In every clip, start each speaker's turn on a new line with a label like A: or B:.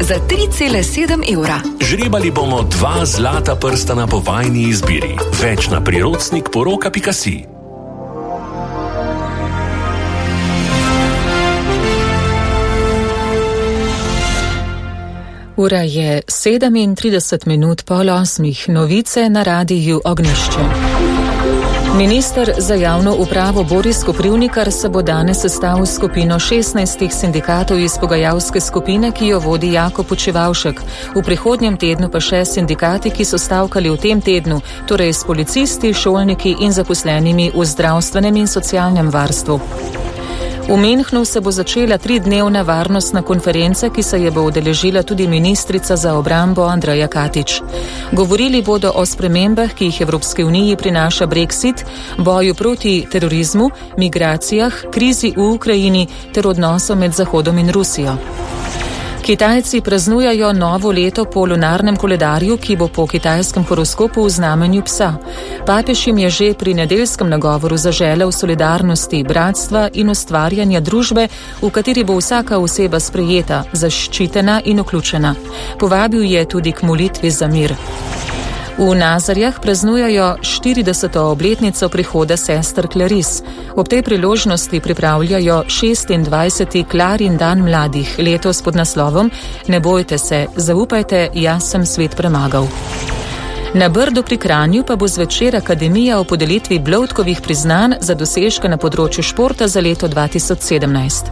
A: za 3,7 evra.
B: Žrebali bomo 2 zlata prstana po vajni izbiri. Več na priročnikporoka.si.
C: Ura je 37 minut po 8. Novice na radiju Ognjišče. Minister za javno upravo Boris Koprivnikar se bo danes sestal s skupino 16 sindikatov iz pogajalske skupine, ki jo vodi Jako Počivavšek. V prihodnjem tednu pa še sindikati, ki so stavkali v tem tednu, torej s policisti, šolniki in zaposlenimi v zdravstvenem in socialnem varstvu. V Münchnu se bo začela 3-dnevna varnostna konferenca, ki se je bo udeležila tudi ministrica za obrambo Andreja Katič. Govorili bodo o spremembah, ki jih Evropske uniji prinaša Brexit, boju proti terorizmu, migracijah, krizi v Ukrajini ter odnosu med Zahodom in Rusijo. Kitajci praznujajo novo leto po lunarnem koledarju, ki bo po kitajskem horoskopu v znamenju psa. Papež jim je že pri nedeljskem nagovoru zaželel solidarnosti, bratstva in ustvarjanja družbe, v kateri bo vsaka oseba sprejeta, zaščitena in vključena. Povabil je tudi k molitvi za mir. V Nazarjah praznujajo 40. obletnico prihoda sester Claris. Ob tej priložnosti pripravljajo 26. Klarin dan mladih, letos pod naslovom Ne bojte se, zaupajte, jaz sem svet premagal. Na Brdu pri Kranju pa bo zvečer akademija o podelitvi Bloudkovih priznanj za dosežke na področju športa za leto 2017.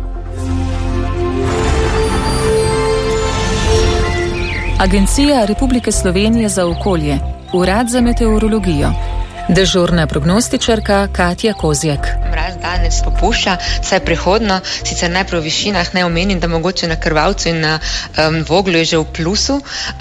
C: Agencija Republike Slovenije za okolje, Urad za meteorologijo, dežurna prognostičarka Katja Kozjak.
D: Mraz danes popušča, saj prehodno, sicer najprej v višinah, ne omenim, da mogoče na Krvavcu in na Voglu je že v plusu.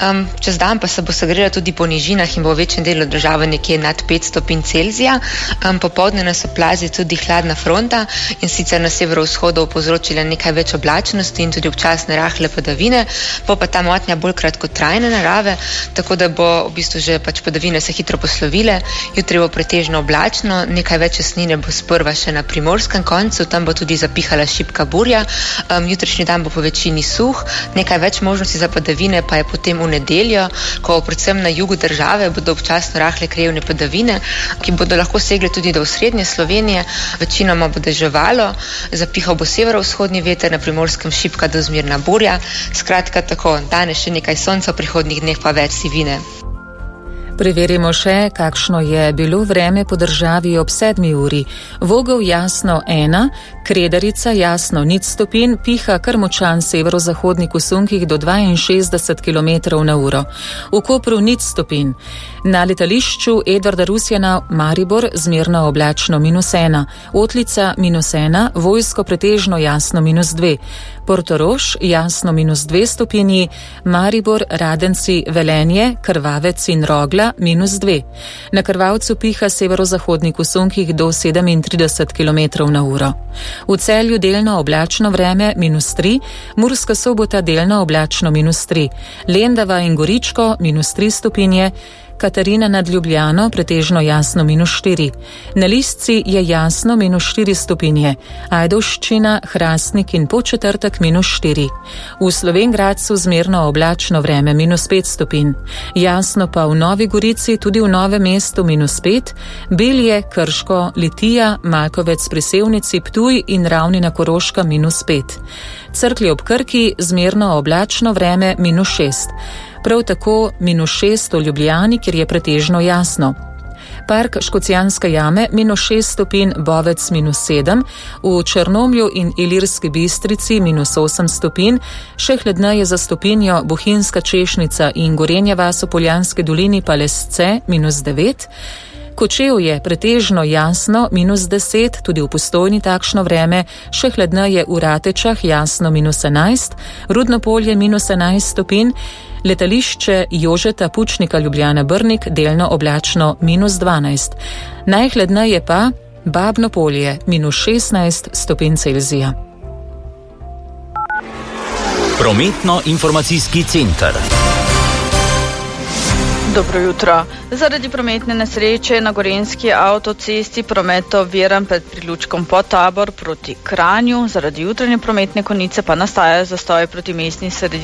D: Čez dan pa se bo segrela tudi po nižinah in bo v večjem delu države nekje nad 5 stopinj Celzija. Popoldne nas oplazi tudi hladna fronta in sicer na severovzhodu povzročila nekaj več oblačnosti in tudi občasne rahle padavine, bo pa ta motnja bolj kratkotrajne narave, tako da bo v bistvu že padavine se hitro poslovile. Jutri bo pretežno oblačno, nekaj več jasnine bo sprva še na primorskem koncu, tam bo tudi zapihala šibka burja. Jutrišnji dan bo po večini suh, nekaj več možnosti za padavine pa je potem v nedeljo, ko predvsem na jugu države bodo občasno rahle krajevne padavine, ki bodo lahko segle tudi do osrednje Slovenije. Večinoma bo deževalo, zapihal bo severovzhodni veter, na primorskem šibka do zmerna burja. Skratka tako, danes še nekaj sonca, v prihodnjih dneh pa več sivine.
C: Preverimo še, kakšno je bilo vreme po državi ob 7. uri. Vogel jasno 1, Kredarica jasno 0 stopinj, piha kar močan severozahodnik v sunkih do 62 km na uro. V Kopru 0 stopinj. Na letališču Edvarda Rusjana Maribor zmerno oblačno -1, Otlica -1, Vojsko pretežno jasno -2, Portorož jasno -2 stopinji, Maribor, Radenci, Velenje, Krvavec in Rogla -2. Na Krvavcu piha severozahodnik v sunkih do 37 km na uro. V Celju delno oblačno vreme -3, Murska Sobota delno oblačno -3, Lendava in Goričko -3 stopinje, Katarina nad Ljubljano pretežno jasno -4. Na Lisci je jasno -4 stopinje, Ajdovščina, Hrastnik in Podčetrtek -4. V Slovenj Gradcu zmerno oblačno vreme -5 stopinj. Jasno pa v Novi Gorici, tudi v Novem mestu -5, Belje, Krško, Litija, Malkovec pri Sevnici, Ptuj in Ravnina Koroška -5. Cerklje ob Krki zmerno oblačno vreme -6. Prav tako -6 v Ljubljani, kjer je pretežno jasno. Park Škocjanske jame -6 stopinj, Bovec -7, v Črnomlju in Ilirski Bistrici -8 stopinj, še hladneje za stopinjo Bohinjska Češnica in Gorenja vas v Poljanski dolini pa Lesce -9, Kočevje pretežno jasno -10, tudi v Postojni takšno vreme, še hladneje v Ratečah jasno -11, Rudnopolje -11 stopinj, letališče Jožeta Pučnika Ljubljana Brnik delno oblačno -12. Najhladneje pa Babno Polje -16 stopinj Celzija.
E: Prometno-informacijski center.
F: Dobro jutro. Zaradi prometne nesreče na Gorenjski avtocesti promet oviran pred priključkom Podtabor proti Kranju, zaradi jutranje prometne konice pa nastajajo zastoji proti mestni sredini